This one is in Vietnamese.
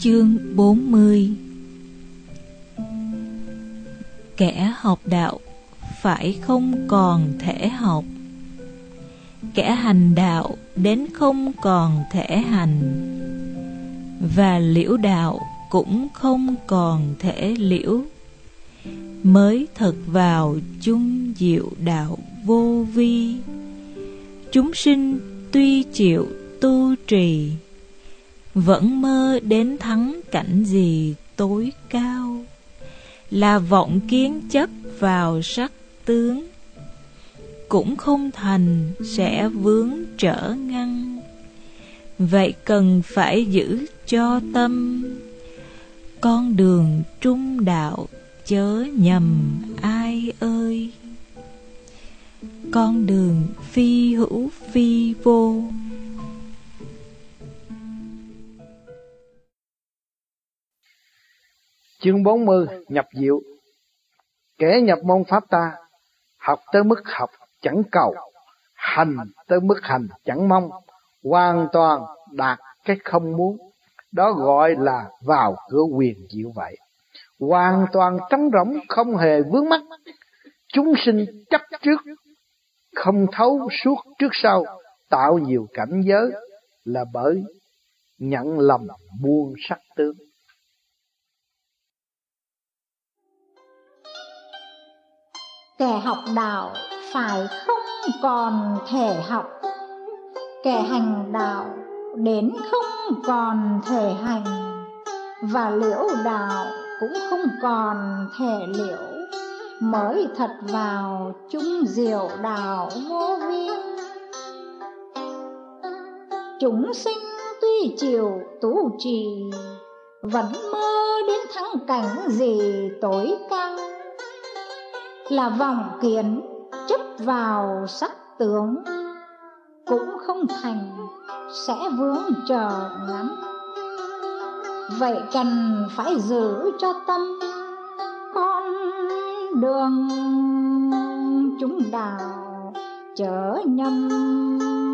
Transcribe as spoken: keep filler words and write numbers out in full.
Chương bốn mươi. Kẻ học đạo phải không còn thể học, kẻ hành đạo đến không còn thể hành, và liễu đạo cũng không còn thể liễu, mới thực vào chung diệu đạo vô vi. Chúng sinh tuy chịu tu trì, vẫn mơ đến thắng cảnh gì tối cao, là vọng kiến chấp vào sắc tướng, cũng không thành sẽ vướng trở ngăn. Vậy cần phải giữ cho tâm, con đường trung đạo chớ nhầm ai ơi. Con đường phi hữu phi vô. Chương bốn mươi. Nhập diệu. Kẻ nhập môn pháp ta, học tới mức học chẳng cầu, hành tới mức hành chẳng mong, hoàn toàn đạt cái không muốn. Đó gọi là vào cửa quyền diệu vậy. Hoàn toàn trống rỗng, không hề vướng mắc. Chúng sinh chấp trước, không thấu suốt trước sau, tạo nhiều cảnh giới là bởi nhận lầm buông sắc tướng. Kẻ học đạo phải không còn thể học, kẻ hành đạo đến không còn thể hành, và liễu đạo cũng không còn thể liễu, mới thật vào chung diệu đạo vô vi. Chúng sinh tuy chịu tu trì, vẫn mơ đến thắng cảnh gì tối cao, là vọng kiến chấp vào sắc tướng, cũng không thành sẽ vướng chờ ngắn. Vậy cần phải giữ cho tâm, con đường chúng đạo chớ nhầm